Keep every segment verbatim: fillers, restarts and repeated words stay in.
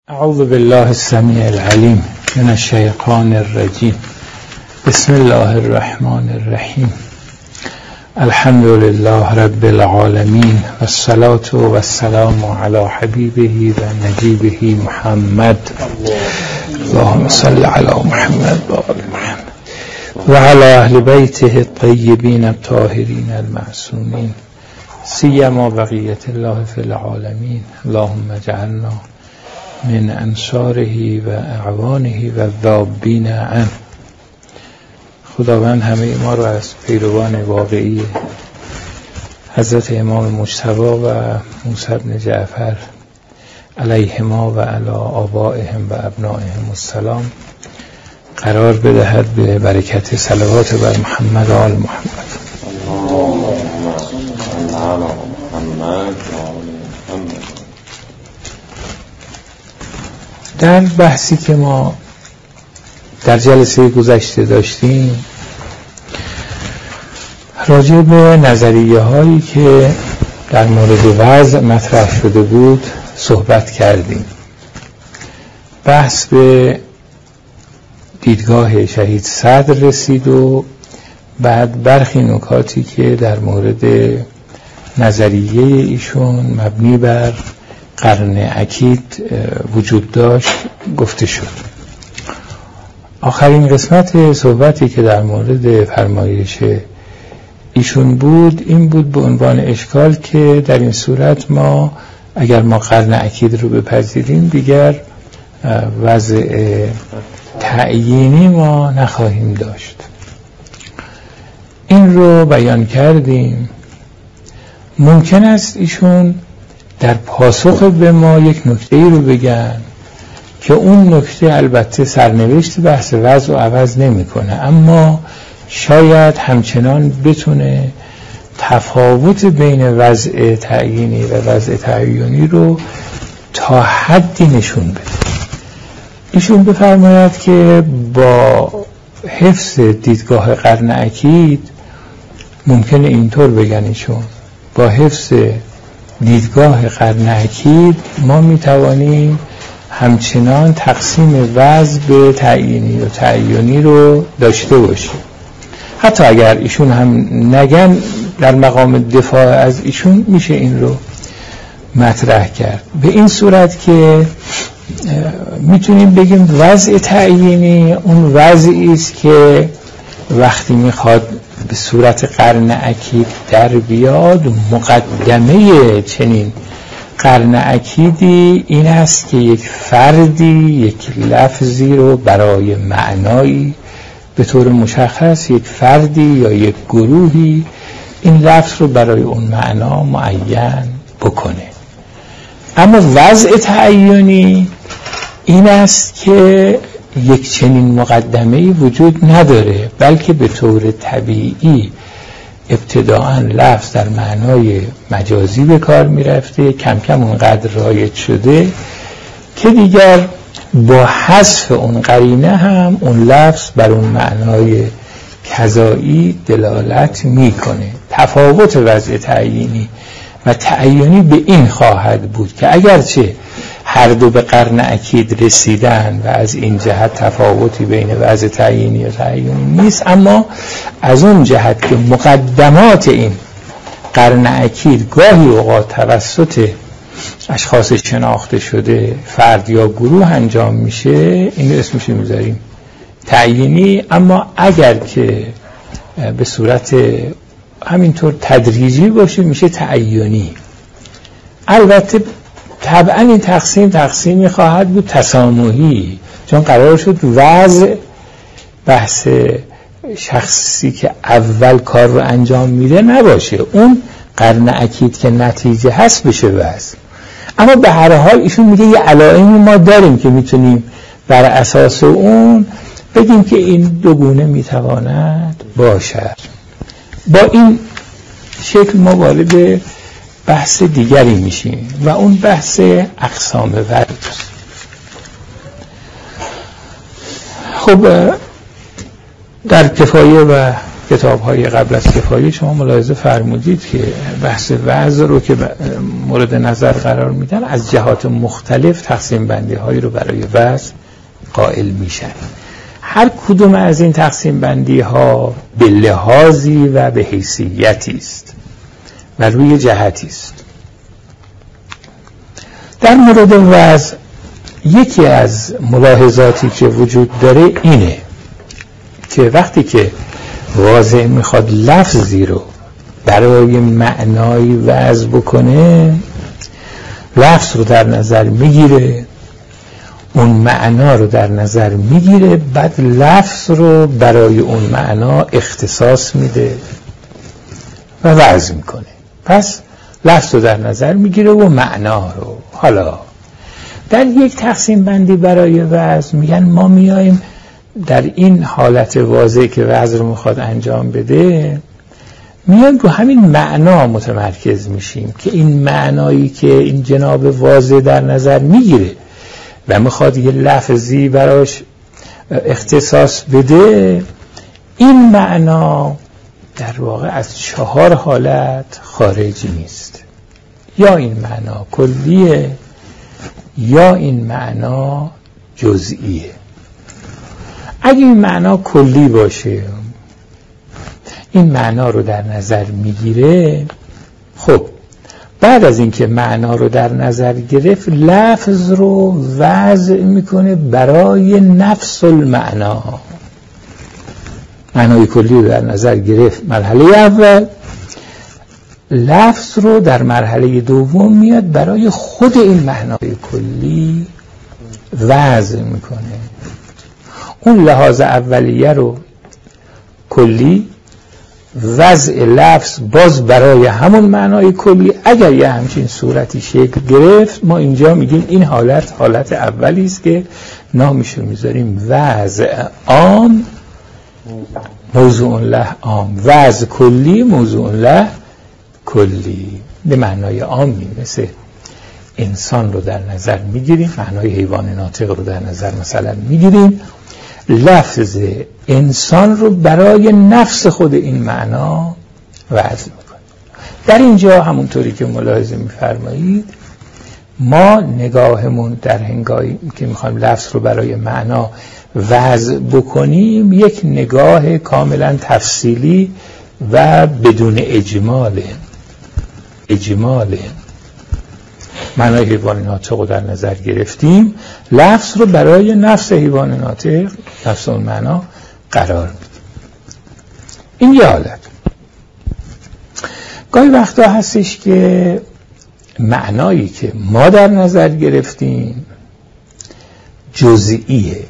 اعوذ بالله السمیع العلیم من الشیطان الرجیم. بسم الله الرحمن الرحیم. الحمد لله رب العالمین و الصلاة و السلام علی حبیبه و نجیبه محمد. اللهم صل علی محمد و آل محمد و علی اهل بیته الطیبین الطاهرین المعصومین سیما بقیت الله فی العالمین. اللهم اجعلنا من انصاره و اعوانه و ذابین عنه. خداوند همه ما رو از پیروان واقعی حضرت امام مجتبی و موسی بن جعفر علیهما و علی آبائهم و ابنائهم السلام قرار بدهد به برکت صلوات بر محمد و آل محمد. در بحثی که ما در جلسه گذشته داشتیم راجع به نظریه هایی که در مورد وضع مطرح شده بود صحبت کردیم. بحث به دیدگاه شهید صدر رسید و بعد برخی نکاتی که در مورد نظریه ایشون مبنی بر قرن اکید وجود داشت گفته شد. آخرین قسمت صحبتی که در مورد فرمایش ایشون بود این بود به عنوان اشکال که در این صورت ما اگر ما قرن اکید رو بپذیریم دیگر وضع تعیینی ما نخواهیم داشت. این رو بیان کردیم. ممکن است ایشون در پاسخ به ما یک نکته ای رو بگن که اون نکته البته سرنوشت بحث وضع و عوض نمی کنه، اما شاید همچنان بتونه تفاوت بین وضع تعیینی و وضع تعیینی رو تا حدی نشون بده. ایشون بفرماید که با حفظ دیدگاه قرن اکید ممکنه اینطور بگن ایشون با حفظ دیدگاه قرن اکید ما میتوانیم همچنان تقسیم وضع به تعیینی و تعیینی رو داشته باشیم. حتی اگر ایشون هم نگن در مقام دفاع از ایشون میشه این رو مطرح کرد. به این صورت که میتونیم بگیم وضع تعیینی اون وضعی است که وقتی میخواد به صورت قرن اکید در بیاد مقدمه چنین قرن اکیدی این است که یک فردی یک لفظی رو برای معنایی به طور مشخص یک فردی یا یک گروهی این لفظ رو برای اون معنا معین بکنه. اما وضع تعیینی این است که یک چنین مقدمه‌ای وجود نداره، بلکه به طور طبیعی ابتداءً لفظ در معنای مجازی به کار میرفته، کم کم اونقدر رایج شده که دیگر با حذف اون قرینه هم اون لفظ بر اون معنای کذایی دلالت میکنه. تفاوت وضع تعیینی و تعیینی به این خواهد بود که اگرچه هر دو به قرن اکید رسیدن و از این جهت تفاوتی بین وضع تعیینی و تعیینی نیست، اما از اون جهت که مقدمات این قرن اکید گاهی اوقات توسط اشخاص شناخته شده فرد یا گروه انجام میشه، این اسمش میذاریم تعیینی. اما اگر که به صورت همینطور تدریجی باشه میشه تعیینی. البته طبعا این تقسیم تقسیمی خواهد بود تسامحی، چون قرار شد وضع بحث شخصی که اول کار رو انجام میده نباشه، اون قرن اکید که نتیجه هست بشه وضع. اما به هر حال ایشون میگه یه علائمی ما داریم که میتونیم بر اساس اون بگیم که این دو گونه میتواند باشد. با این شکل ما وارد بحث دیگری میشیم و اون بحث اقسام وضع. خب در کفایه و کتاب‌های قبل از کفایه شما ملاحظه فرمودید که بحث وعظ رو که مورد نظر قرار میدن از جهات مختلف تقسیم بندی هایی رو برای وعظ قائل میشن. هر کدوم از این تقسیم بندی ها به لحاظی و به حیثیتی است و روی جهتی است. در مورد وعظ یکی از ملاحظاتی که وجود داره اینه که وقتی که واضح میخواد لفظی رو برای معنای وعظ بکنه، لفظ رو در نظر میگیره، اون معنا رو در نظر میگیره، بعد لفظ رو برای اون معنا اختصاص میده و وعظ میکنه. پس لفظ رو در نظر میگیره و معنا رو. حالا در یک تقسیم بندی برای وعظ میگن ما میایم در این حالت واضحی که وعظ رو میخواد انجام بده، میایم رو همین معنا متمرکز میشیم که این معنایی که این جناب واضح در نظر میگیره و میخواد یه لفظی براش اختصاص بده، این معنا در واقع از چهار حالت خارج نیست. یا این معنا کلیه، یا این معنا جزئیه. اگه این معنا کلی باشه، این معنا رو در نظر میگیره، خب بعد از اینکه معنا رو در نظر گرفت، لفظ رو وضع میکنه برای نفس المعنا. معنای کلی رو در نظر گرفت مرحله اول، لفظ رو در مرحله دوم میاد برای خود این معنای کلی وضع میکنه. اون لحاظ اولیه رو کلی، وضع لفظ باز برای همون معنای کلی. اگر یه همچین صورتی شکل گرفت، ما اینجا میگیم این حالت حالت اولی است که نامشو میذاریم وضع عام موضوع له عام، وضع کلی موضوع له کلی. به معنای عامی مثل انسان رو در نظر میگیریم، معنای حیوان ناطق رو در نظر مثلا میگیریم، لفظ انسان رو برای نفس خود این معنا وضع میکنیم. در اینجا همونطوری که ملاحظه میفرمایید، ما نگاهمون در هنگامی که میخوایم لفظ رو برای معنا وضع بکنیم، یک نگاه کاملا تفصیلی و بدون اجماله. اجماله معنای حیوان ناطق رو در نظر گرفتیم، لفظ رو برای نفس حیوان ناطق، نفس اون معنا قرار میدیم. این یه حالت. گاهی وقتا هستش که معنایی که ما در نظر گرفتیم جزئیه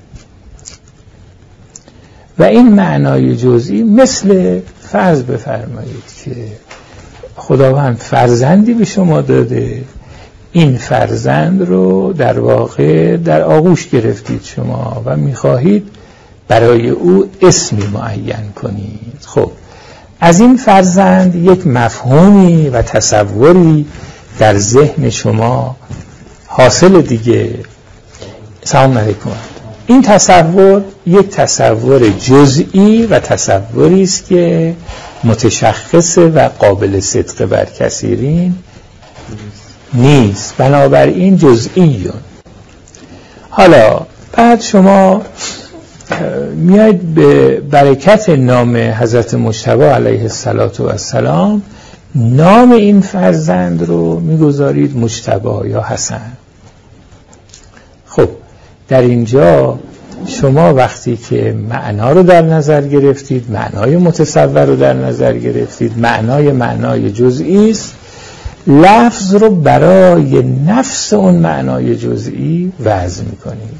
و این معنای جزئی مثل فرض بفرمایید که خداوند فرزندی به شما داده، این فرزند رو در واقع در آغوش گرفتید شما و میخواهید برای او اسمی معین کنید. خب از این فرزند یک مفهومی و تصوری در ذهن شما حاصل دیگه. سلام علیکم. این تصور یک تصور جزئی و تصوری است که متشخص و قابل صدق بر کثیرین نیست، بنابراین جزئیون. حالا بعد شما میاید به برکت نام حضرت مجتبی علیه السلام نام این فرزند رو میگذارید مجتبی یا حسن. خب در اینجا شما وقتی که معنا رو در نظر گرفتید، معنای متصور رو در نظر گرفتید، معنای معنای جزئی است، لفظ رو برای نفس اون معنای جزئی وضع میکنید.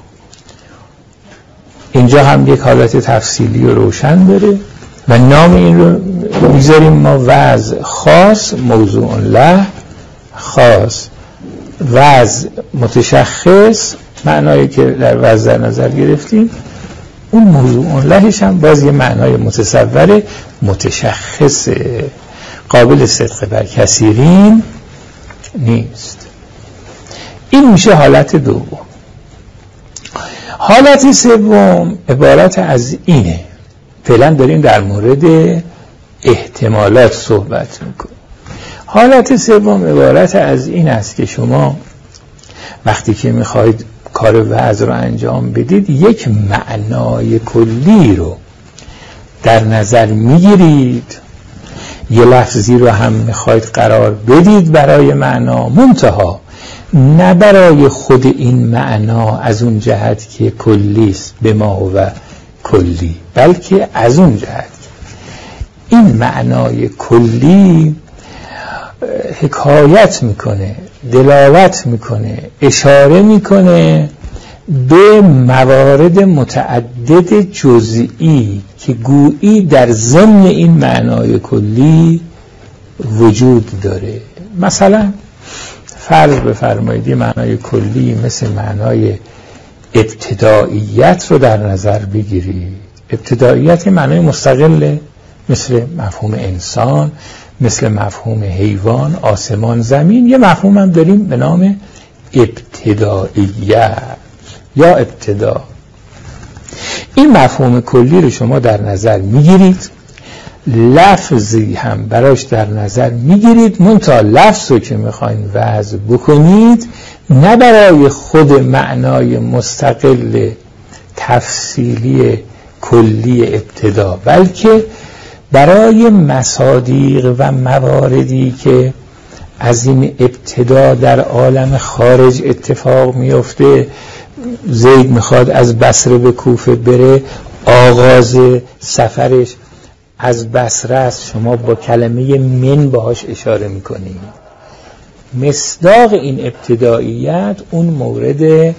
اینجا هم یک حالت تفصیلی و روشن داره و نام این رو میذاریم ما وضع خاص موضوع له خاص، وضع متشخص معنایی که در وضع در نظر گرفتیم، اون موضوع لهش هم باز یه معنای متصور متشخص قابل صدق بر کثیرین نیست. این میشه حالت دوم. حالت سوم عبارت از اینه فعلا داریم در مورد احتمالات صحبت میکنیم. حالت سوم عبارت از این است که شما وقتی که میخواید کار وعظ رو انجام بدید یک معنای کلی رو در نظر میگیرید، یه لفظی رو هم میخواید قرار بدید برای معنا، منتها نه برای خود این معنا از اون جهت که کلی است به ما و کلی، بلکه از اون جهت این معنای کلی حکایت میکنه، دلالت میکنه، اشاره میکنه به موارد متعدد جزئی که گویی در ضمن این معنای کلی وجود داره. مثلا فرض بفرمایید یه معنای کلی مثل معنای ابتداییت رو در نظر بگیرید. ابتداییت یه معنای مستقله، مثل مفهوم انسان، مثل مفهوم حیوان، آسمان، زمین. یه مفهوم هم داریم به نام ابتداییت یا ابتدا. این مفهوم کلی رو شما در نظر میگیرید، لفظی هم براش در نظر میگیرید، منتها لفظ رو که میخواین وضع بکنید نه برای خود معنای مستقل تفصیلی کلی ابتدا، بلکه برای مصادیق و مواردی که از این ابتدا در عالم خارج اتفاق میفته. زید میخواد از بصره به کوفه بره، آغاز سفرش از بصره است، شما با کلمه من باهاش اشاره میکنید. مصداق این ابتداییت اون مورد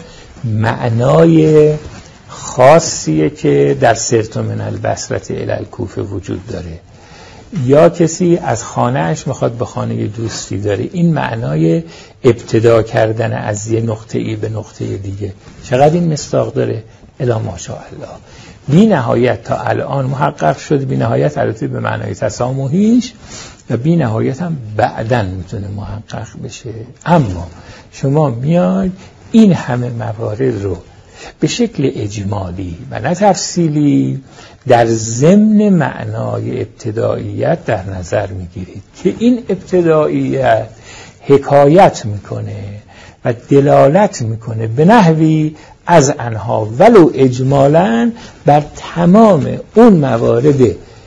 معنای خاصیه که در سرت من البصره الی الکوفه وجود داره. یا کسی از خانهش میخواد به خانه دوستی داره، این معنای ابتدا کردن از یه نقطه ای به نقطه دیگه. چقدر این مصداق داره؟ الا ماشاءالله. بی نهایت تا الان محقق شد، بی نهایت البته به معنای تسامحیش و بی نهایت هم بعدن میتونه محقق بشه. اما شما میاید این همه موارد رو به شکل اجمالی و نه تفصیلی در ضمن معنای ابتداییت در نظر میگیرید که این ابتداییت حکایت میکنه و دلالت میکنه به نحوی از انها ولو اجمالاً بر تمام اون موارد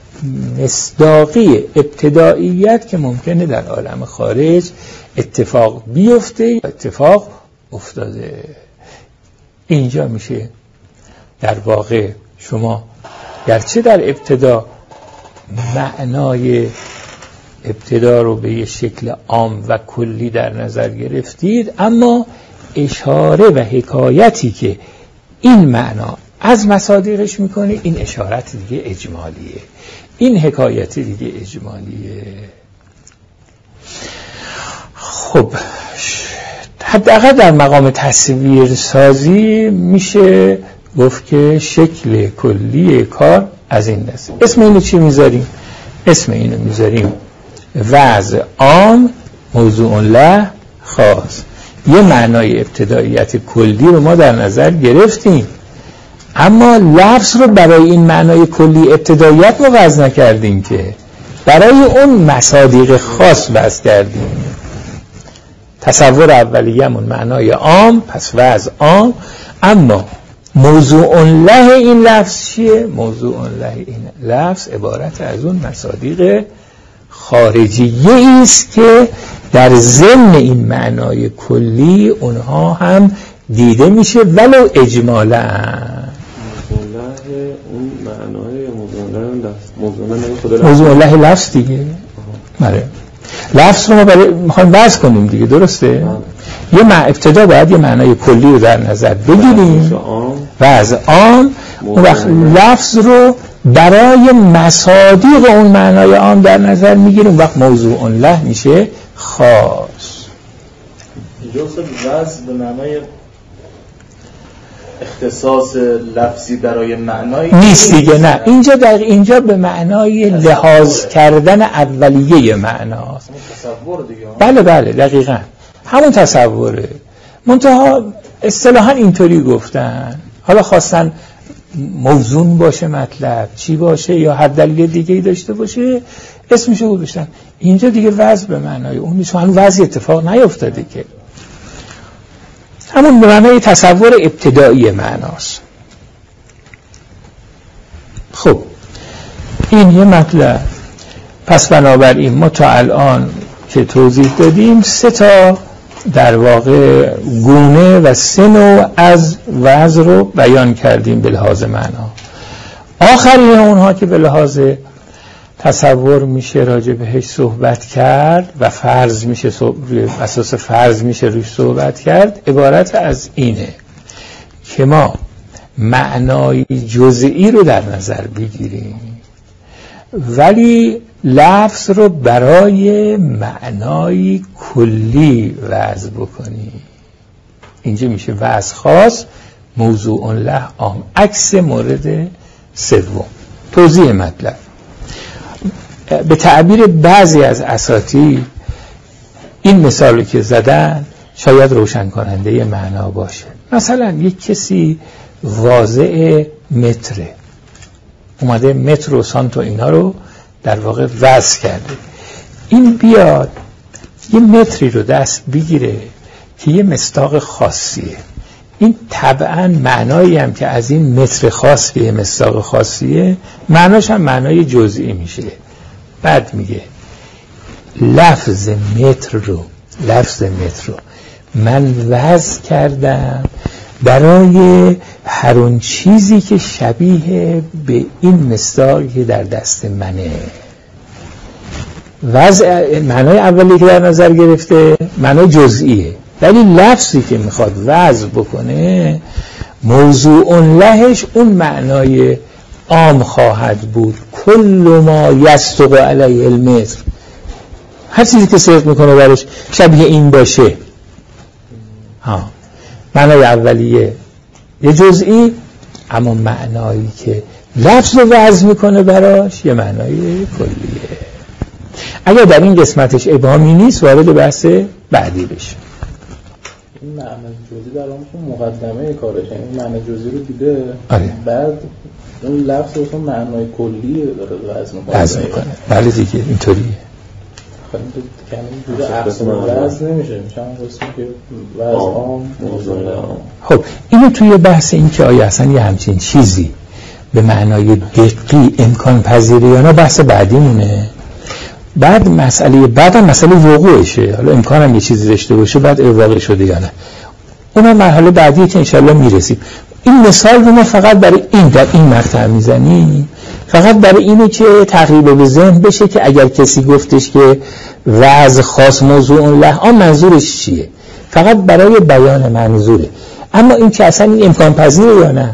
مصداقی ابتداییت که ممکنه در عالم خارج اتفاق بیفته، اتفاق افتاده. اینجا میشه در واقع شما گرچه در ابتدا معنای ابتدا رو به یه شکل عام و کلی در نظر گرفتید، اما اشاره و حکایتی که این معنا از مصادیقش میکنه، این اشارت دیگه اجمالیه، این حکایت دیگه اجمالیه. خب حداقل در مقام تصویر سازی میشه گفت که شکل کلی کار از این دست. اسم اینو چی میذاریم؟ اسم اینو میذاریم وضع عام موضوع له خاص. یه معنای ابتداییت کلی رو ما در نظر گرفتیم، اما لفظ رو برای این معنای کلی ابتداییت ما وضع نکردیم، که برای اون مصادیق خاص وضع کردیم. تصور اولیه‌مون معنای عام، پس وضع عام، اما موضوع له این لفظ چیه؟ موضوع له این لفظ عبارت از اون مصادیق خارجیه است که در ضمن این معنای کلی اونها هم دیده میشه ولو اجمالا. اون معنای موضوع له لفظ دیگه. بله لفظ رو ما برای میخوایم بحث کنیم دیگه، درسته؟ یه مع... ابتدا باید یه معنای کلی رو در نظر بگیریم و از آن اون وقت لفظ رو برای مصادیق اون معنای عام در نظر میگیریم، وقت موضوع له میشه خاص. اینجا وضع به معنای اختصاص لفظی برای معنای نیست دیگه، نه اینجا در اینجا به معنای لحاظ کردن اولیه معناست. تصور دیگه. بله بله دقیقاً همون تصوره، منتها اصطلاحاً اینطوری گفتن، حالا خواستن موزون باشه مطلب، چی باشه یا هر دلیل دیگه‌ای داشته باشه اسمش رو گذاشتن. اینجا دیگه وضع به معنای اون نیست، هنوز وضع اتفاق نیفتاده که، همون به معنای تصور ابتدایی معناست. خب این یه مطلب. پس بنابراین ما تا الان که توضیح دادیم سه تا در واقع گونه و سه نوع از وضع رو بیان کردیم به لحاظ معنا. آخرین اونها که به لحاظ تصور میشه راجع بهش صحبت کرد و فرض میشه روی اساس فرض میشه روش صحبت کرد، عبارت از اینه که ما معنای جزئی رو در نظر بگیریم ولی لفظ رو برای معنای کلی وضع بکنیم. اینجا میشه وضع خاص موضوع له عام، عکس مورد سوم. توضیح مطلب به تعبیر بعضی از اساتید این مثالی که زدن شاید روشن کننده معنا باشه. مثلا یک کسی واضع متره، اومده متر و سانت و اینا رو در واقع وضع کرده، این بیاد یه متری رو دست بگیره که یه مصداق خاصیه، این طبعا معنایی هم که از این متر خاص که یه مصداق خاصیه معناش هم معنای جزئی میشه. بعد میگه لفظ متر رو لفظ متر رو من وضع کردم برای هر اون چیزی که شبیه به این مصداقی که در دست منه. وضع معنای اولی که در نظر گرفته معنای جزئیه، ولی لفظی که میخواد وضع بکنه موضوع لهش اون معنای عام خواهد بود. کل ما یصدق علیه المتر، هر چیزی که صدق میکنه برش شبیه این باشه. ها معنای اولیه یه جزئی، اما معنایی که لفظ رو وضع میکنه براش یه معنای کلیه. اگر در این قسمتش ابهامی نیست وارد بحث بعدی بشه. این معنی جزئی در اون مقدمه کارش، این معنی جزئی رو دیده آره. بعد اون لفظ رو معنای کلی داره وضع میکنه. وضع میکنه. بله دیگه اینطوریه. خب این جوری اقسام وضع نمیشه، میشه هم قسمی که وضع عام موضوع عام. خب اینو توی بحث این که آیا اصلا یه همچین چیزی به معنای دقیق امکان پذیره یا نه بحث بعدی مونه. بعد مسئله بعدم مسئله وقوعشه، حالا امکان هم یه چیزی داشته باشه بعد واقع شده یا نه، اونم مرحله بعدیه که انشالله میرسیم. این مثال رو ما فقط برای این در این مقطع میزنیم، فقط برای اینه که تقریبا به ذهن بشه که اگر کسی گفتش که وضع خاص موضوع له آن منظورش چیه، فقط برای بیان منظوره. اما این که اصلا این امکان پذیره یا نه،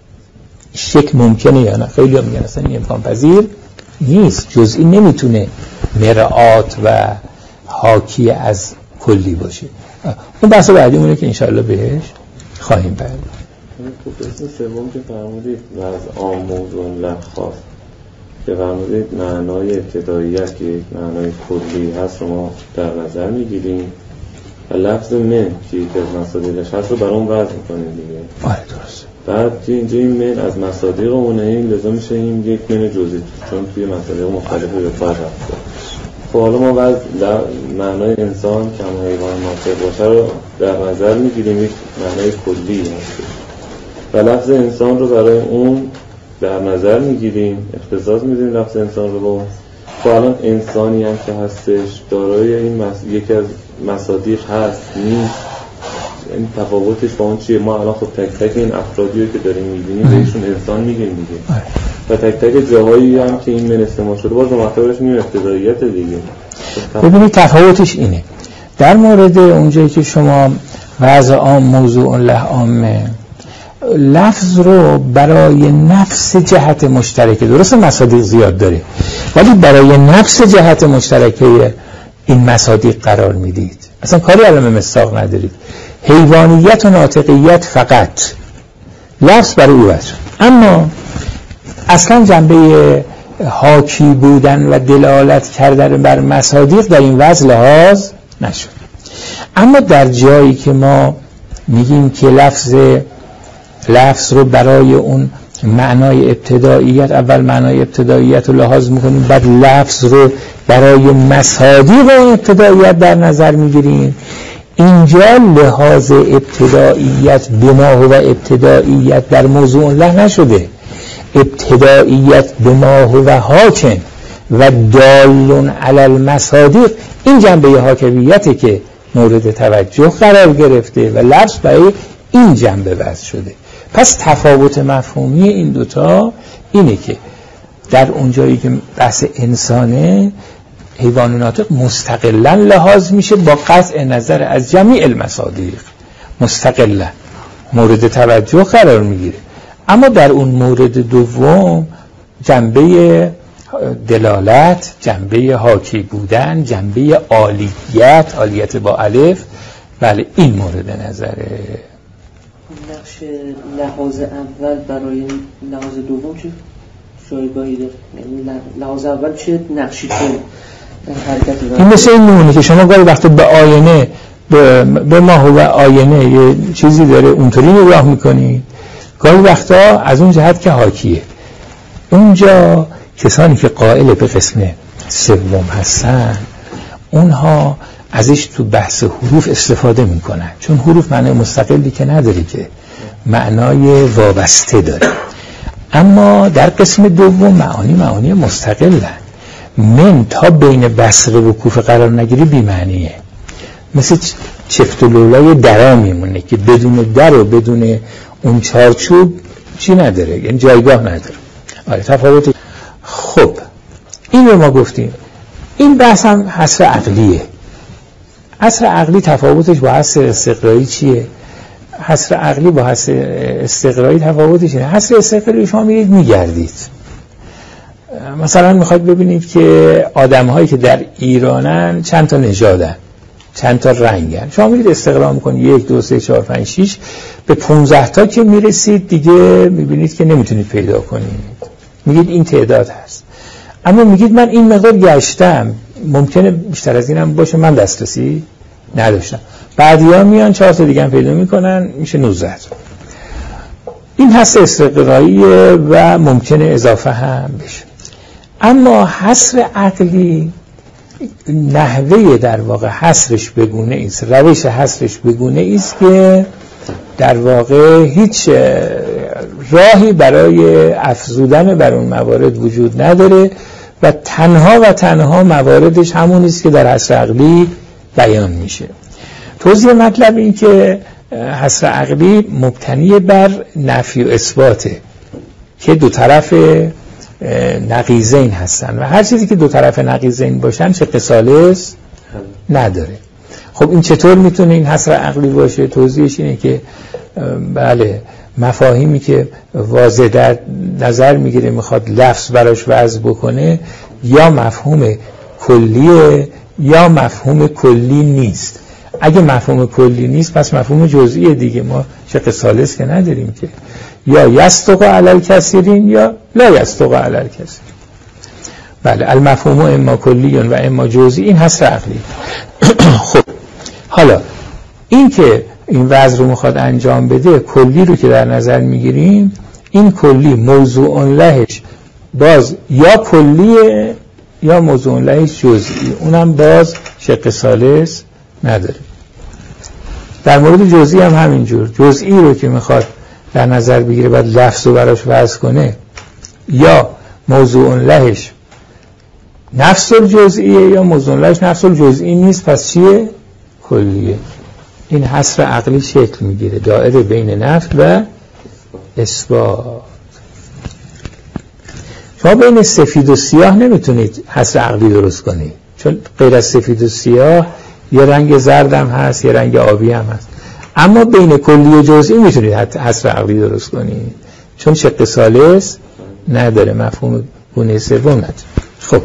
شک ممکنه یا نه، خیلی هم میگن اصلا این امکان پذیر نیست، جزئی نمیتونه مرآت و حاکی از کلی باشه. اون بحث بعدی مونه که انشاءالله بهش خواهیم پرداخت. خب اسم سوم که فرمودید وضع عام موضوع له خاص که فرمودید معنای ابتداییت که یک معنای کلی هست رو ما در نظر میگیریم و لفظ من که یک از مصادیقش هست رو برام وضع میکنیم دیگه. آره درست. بعد که اینجا این من از مصادیق اونه، این لازم میشه این یک من جزئی چون توی مصادیق مختلفی به کار رفته. خب حالا ما وضع معنای انسان که هم حیوان ناطق باشه رو در نظر میگیریم، یک معنای کلی هست و لفظ انسان رو برای اون در نظر میگیریم، اختصاص میدیم لفظ انسان رو با. خب الان انسانی هم که هستش دارای این مس... یکی از مصادیق هست نیست، این تفاوتش با اون چیه؟ ما الان خب تک تک این افرادی رو که داریم میبینیم بهشون انسان میگیم دیگه و تک تک جاهایی هم که این من استعمال شده باز مطابقش میگیم ابتداییت دیگه. ببینید تفاوتش اینه، در مورد اونجایی که شما وضع عام موضوع له عامه لفظ رو برای نفس جهت مشترکه، درست مصادیق زیاد داره ولی برای نفس جهت مشترکه این مصادیق قرار میدید، اصلا کاری علم مصداق ندارید، حیوانیت و ناطقیت فقط لفظ برای او وجه، اما اصلا جنبه حاکی بودن و دلالت کردن بر مصادیق در این وضع لحاظ نشد. اما در جایی که ما میگیم که لفظ لفظ رو برای اون معنای ابتداییت، اول معنای ابتداییت رو لحاظ میکنیم، بعد لفظ رو برای مصادیق ابتداییت در نظر میگیریم. اینجا لحاظ ابتداییت به ما هو ابتداییت در موضوع له نشده. ابتداییت به ما هو حاکم و دالون علی المصادیق، این جنبه حاکمیته که مورد توجه قرار گرفته و لفظ برای این جنبه وضع شده. پس تفاوت مفهومی این دوتا اینه که در اونجایی که بحث انسانه، حیوان ناطق مستقلا لحاظ میشه با قطع نظر از جمیع المصادیق، مستقلا مورد توجه قرار میگیره. اما در اون مورد دوم جنبه دلالت، جنبه حاکی بودن، جنبه عالیت، عالیت با الف، بله این مورد نظره. نقش لحاظ اول برای لحاظ دوم چه جایگاهی داره؟ یعنی لحاظ اول چه نقشی داره؟ این مثل این میمونه که شما گاهی وقتا به آینه به, به ما هو آینه یه چیزی داره اونطوری نگاه میکنید، گاهی وقتا از اون جهت که حاکیه. اونجا کسانی که قائل به قسم سوم هستن اونها ازش تو بحث حروف استفاده میکنن، چون حروف معنای مستقلی که نداره، که معنای وابسته داره. اما در قسم دوم معانی معانی مستقلن. من تا بین بصره و کوفه قرار نگیری بی معنیه، مثل چفت و لولای درا میمونه که بدون در و بدون اون چارچوب چی نداره، یعنی جایگاه نداره. آره تفاوت. خب این رو ما گفتیم. این بحث هم حصر عقلیه. حصر عقلی تفاوتش با حصر استقرایی چیه؟ حصر عقلی با حصر استقرایی تفاوتش اینه. حصر استقرایی شما میرید میگردید، مثلا میخواید ببینید که آدم هایی که در ایرانن چند تا نژادن، چند تا رنگن، شما میرید استقرا میکنید یک دو سه چهار پنج شش، به پونزده تا که میرسید دیگه میبینید که نمیتونید پیدا کنید، میگید این تعداد هست. اما میگید من این مقدار گشتم، ممکنه بیشتر از اینم باشه، من دسترسی نداشتم. بعدیا میان چهار تا دیگه هم پیدا میکنن، میشه نوزده. این حصر استقراییه و ممکنه اضافه هم بشه. اما حصر عقلی نحوه در واقع حصرش بگونه ایست، روش حصرش بگونه ایست که در واقع هیچ راهی برای افزودن بر اون موارد وجود نداره و تنها و تنها مواردش همونیست که در حصر عقلی بیان میشه. توضیح مطلب این که حصر عقلی مبتنی بر نفی و اثباته که دو طرف نقیضین هستن و هر چیزی که دو طرف نقیضین باشن شق ثالث نداره. خب این چطور میتونه این حصر عقلی باشه؟ توضیحش اینه که بله مفاهیمی که واضح در نظر میگیره میخواد لفظ براش وضع بکنه، یا مفهوم کلیه یا مفهوم کلی نیست. اگه مفهوم کلی نیست پس مفهوم جزئیه دیگه، ما شق ثالث که نداریم که، یا یستق علی الکثیرین یا لا یستق علی الکثیرین. بله المفهوم اما کلی و اما جزئی، این حصر عقلی. خب حالا این که این وضع رو میخواد انجام بده، کلی رو که در نظر میگیریم، این کلی موضوع لهش باز یا کلیه یا موضوع لهش جزئی، اونم باز شق ثالث نداره. در مورد جزئی هم همینجور، جزئی رو که میخواد در نظر بگیره بعد لفظ رو براش وضع کنه، یا موضوع لهش نفس الجزئیه یا موضوع لهش نفس الجزئی نیست، پس چیه؟ کلیه. این حصر عقلی شکل میگیره، دائره بین نفی و اثبات. شما بین سفید و سیاه نمیتونید حصر عقلی درست کنید، چون غیر از سفید و سیاه یه رنگ زرد هم هست، یه رنگ آبی هم هست. اما بین کلی و جزئی میتونید حصر عقلی درست کنید، چون شق ثالث نداره، مفهوم گونه سوم نداره. خب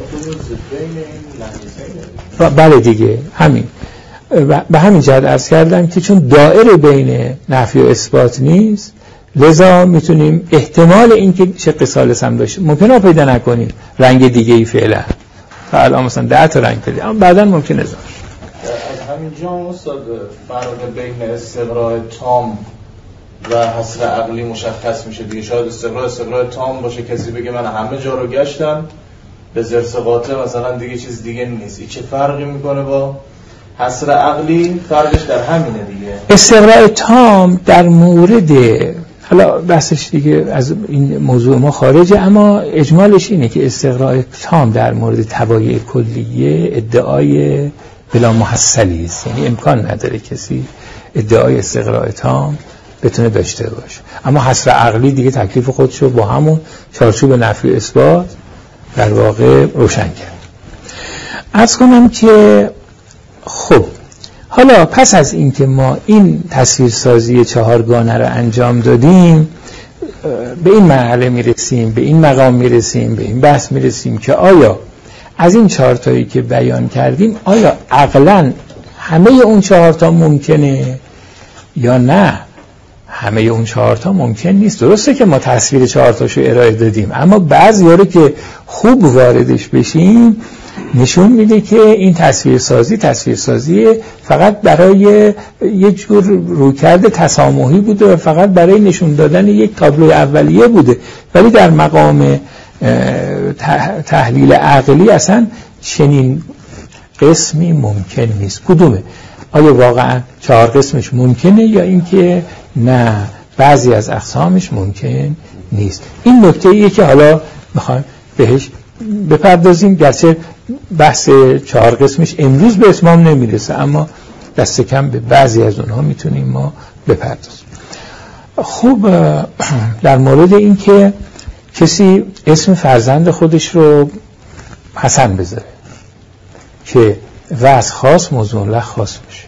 بله دیگه همین، به همین جهت عرض کردم که چون دائره بین نفی و اثبات نیست، لذا میتونیم احتمال این که شق ثالث هم داشته ممکنه پیدا نکنیم رنگ دیگه ای فعلا، فعلا مثلا ده تا رنگ پیدا، اما بعدا ممکنه اضافه. از همین جا استاد فرق بین استقراء تام و حصر عقلی مشخص میشه دیگه. شاید استقرار استقرار تام باشه، کسی بگه من همه جا رو گشتم، به زرس قاطع مثلا دیگه چیز دیگه نیست. این چه فرقی میکنه با حصر عقلی؟ فرقش در همینه دیگه. استقرار تام در مورد، حالا بحثش دیگه از این موضوع ما خارجه، اما اجمالش اینه که استقرار تام در مورد طبایع کلیه ادعای بلا محصلی است، یعنی امکان نداره کسی ادعای استقرار تام بتونه داشته باشه. اما حصر عقلی دیگه تکلیف خودشو با همون چارچوب نفی اثبات در واقع روشن کرد. عرض کنم که خب حالا پس از اینکه ما این تصویرسازی چهارگانه رو انجام دادیم، به این مرحله میرسیم، به این مقام میرسیم، به این بحث میرسیم که آیا از این چهار تایی که بیان کردیم آیا عقلاً همه اون چهار تا ممکنه یا نه؟ همه اون چهار تا ممکن نیست. درسته که ما تصویر چهار تاشو ارائه دادیم، اما بعضی‌ها رو که خوب واردش بشیم نشون میده که این تصویرسازی تصویرسازی فقط برای یک جور رویکرد تسامحی بوده و فقط برای نشون دادن یک تابلو اولیه بوده، ولی در مقام تحلیل عقلی اصلا چنین قسمی ممکن نیست. کدومه؟ آیا واقعا چهار قسمش ممکنه یا اینکه نه بعضی از اقسامش ممکن نیست؟ این نکته ایه که حالا میخوایم بهش بپردازیم، گرچه بحث چهار قسمش امروز به اتمام نمیرسه، اما دست کم به بعضی از اونها میتونیم ما بپردازیم. خوب در مورد این که کسی اسم فرزند خودش رو حسن بذاره که وضع خاص موضوع له خاص بشه،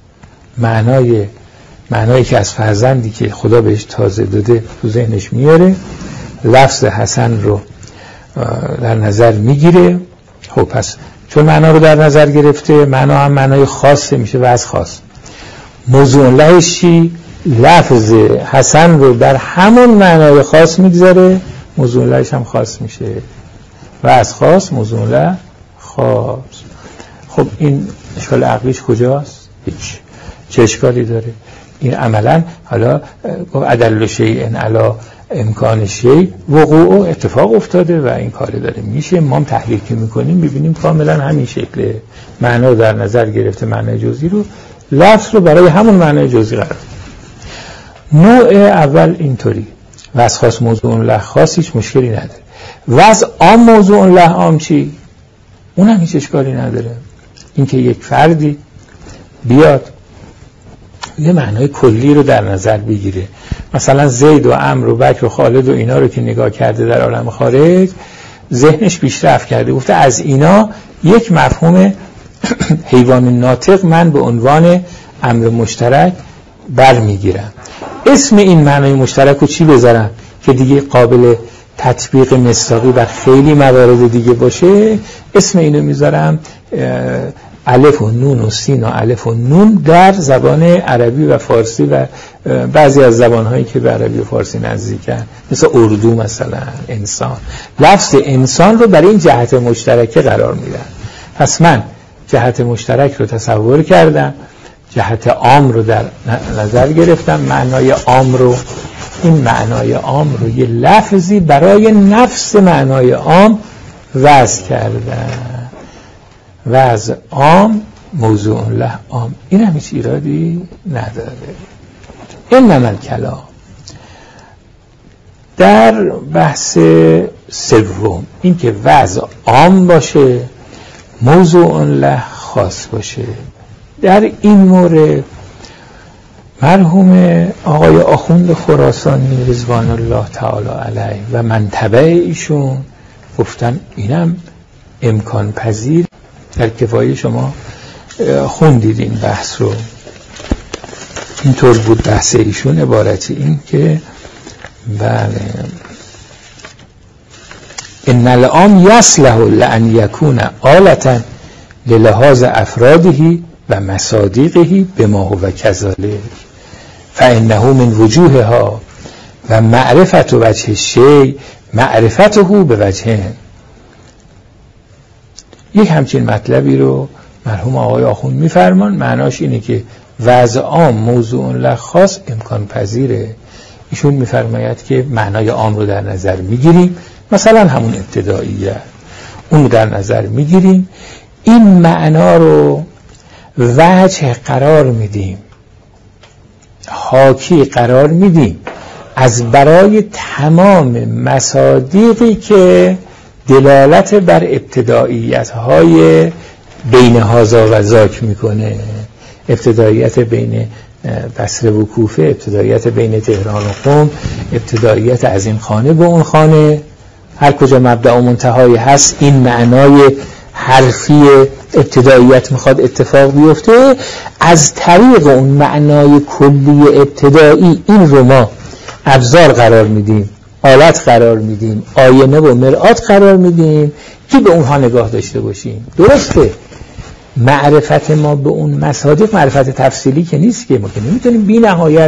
معنای معنایی که از فرزندی که خدا بهش تازه داده تو ذهنش میاره، لفظ حسن رو در نظر میگیره. خب پس چون معنا رو در نظر گرفته، معنا هم معنای خاصه، میشه وضع خاص. موضوع لهش چی؟ لفظ حسن رو در همون معنای خاص میگذاره، موضوع لهش هم خاص میشه. وضع خاص موضوع له خاص. خب این اشکال عقلیش کجاست؟ هیچ. چه اشکالی داره؟ این عملا حالا ادل شیء علی امکان شیء وقوع اتفاق افتاده و این کار داره میشه. ما هم تحلیل که میکنیم میبینیم کاملا همین شکله. معنا در نظر گرفته معنای جزئی رو، لفظ رو برای همون معنای جزئی قرار داده. نوع اول اینطوری، وضع خاص موضوع له خاص هیچ مشکلی نداره. وضع عام موضوع له عام چی؟ اون هم هیچ اشکالی نداره. اینکه یک فردی بیاد یه معنای کلی رو در نظر بگیره، مثلا زید و عمرو و بکر و خالد و اینا رو که نگاه کرده در عالم خارج، ذهنش پیشرفت کرده، گفته از اینا یک مفهوم حیوان ناطق من به عنوان امر مشترک برمیگیرم. اسم این معنای مشترک رو چی بذارم که دیگه قابل تطبیق مصداقی بر خیلی موارد دیگه باشه؟ اسم اینو میذارم الف و نون و سین و الف و نون در زبان عربی و فارسی و بعضی از زبانهایی که به عربی و فارسی نزدیکن، مثل اردو مثلا. انسان، لفظ انسان رو برای این جهت مشترکه قرار میدن. پس من جهت مشترک رو تصور کردم، جهت عام رو در نظر گرفتم، معنای عام رو، این معنای عام رو یه لفظی برای نفس معنای عام وضع کردم. وضع عام موضوع له عام. این هم هیچ ایرادی نداره. انما الکلام در بحث سوم، این که وضع عام باشه موضوع له خاص باشه، در این مورد مرحوم آقای آخوند خراسانی رضوان الله تعالی علیه و من تبع ایشون گفتن اینم امکان پذیر. در کفایه شما خوندید این بحث رو. اینطور بود بحث ایشون، عبارتی این که بله ان العام یصلح لان یکون آلة للحاظ افراده و مصادیقه بما هو کذالک فانه من وجوهها و معرفت وجه الشیء معرفته به وجه. یک همچین مطلبی رو مرحوم آقای آخوند میفرمان، معناش اینه که وضع عام موضوع له خاص امکان پذیره، ایشون میفرماید که معنای عام رو در نظر میگیریم، مثلا همون ابتداییت اون رو در نظر میگیریم، این معنا رو وجه قرار میدیم، حاکی قرار میدیم از برای تمام مصادیقی که دلالت بر ابتداییت های بین هازا و ذاک میکنه، ابتداییت بین بصره و کوفه، ابتداییت بین تهران و قم، ابتداییت از این خانه به اون خانه، هر کجا مبدأ و منتهایی هست این معنای حرفی ابتداییت میخواد اتفاق بیفته، از طریق اون معنای کلی ابتدایی این رو ما ابزار قرار میدیم، آلت قرار میدیم، آینه و مرآت قرار میدیم که به اونها نگاه داشته باشیم. درسته معرفت ما به اون مصادیق معرفت تفصیلی که نیست، که ما که نمیتونیم بی نهایت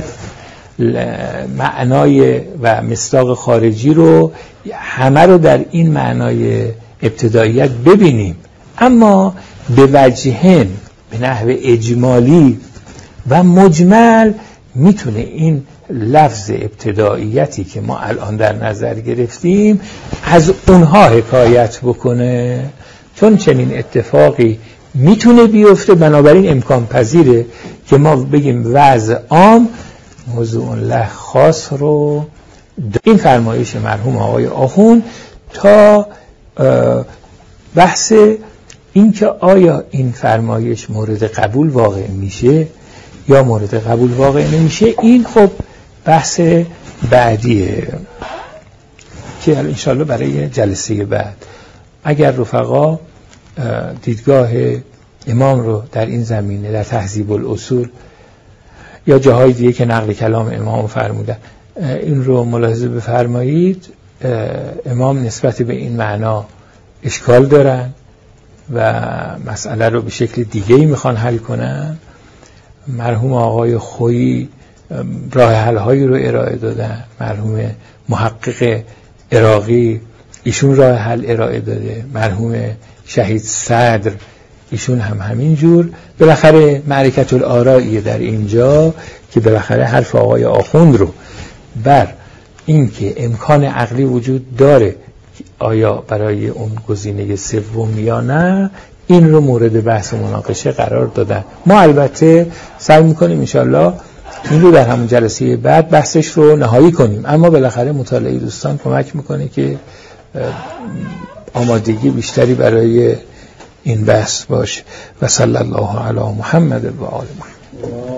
معنای و مصداق خارجی رو همه رو در این معنای ابتداییت ببینیم، اما به وجهن به نحو اجمالی و مجمل میتونه این لفظ ابتداییتی که ما الان در نظر گرفتیم از اونها حکایت بکنه، چون چنین اتفاقی میتونه بیفته. بنابراین امکان پذیره که ما بگیم وضع عام موضوع له خاص رو. این فرمایش مرحوم آقای آخوند تا بحث این که آیا این فرمایش مورد قبول واقع میشه یا مورد قبول واقع نمیشه، این خب بحث بعدیه که انشالله برای جلسه بعد اگر رفقا دیدگاه امام رو در این زمینه در تهذیب الاصول یا جاهای دیگه که نقل کلام امام فرمودن این رو ملاحظه بفرمایید، امام نسبت به این معنا اشکال دارن و مسئله رو به شکل دیگه‌ای میخوان حل کنن. مرحوم آقای خویی راه حل هایی رو ارائه دادن، مرحوم محقق عراقی ایشون راه حل ارائه داده، مرحوم شهید صدر ایشون هم همین جور. بالاخره معرکت الآرائیه در اینجا که بالاخره حرف آقای آخوند رو بر این که امکان عقلی وجود داره آیا برای اون گزینه سوم یا نه، این رو مورد بحث و مناقشه قرار دادن. ما البته سعی میکنیم انشالله این رو در همون جلسه بعد بحثش رو نهایی کنیم، اما بالاخره مطالعه دوستان کمک میکنه که آمادگی بیشتری برای این بحث باشه. و صلی الله علی محمد و آل محمد.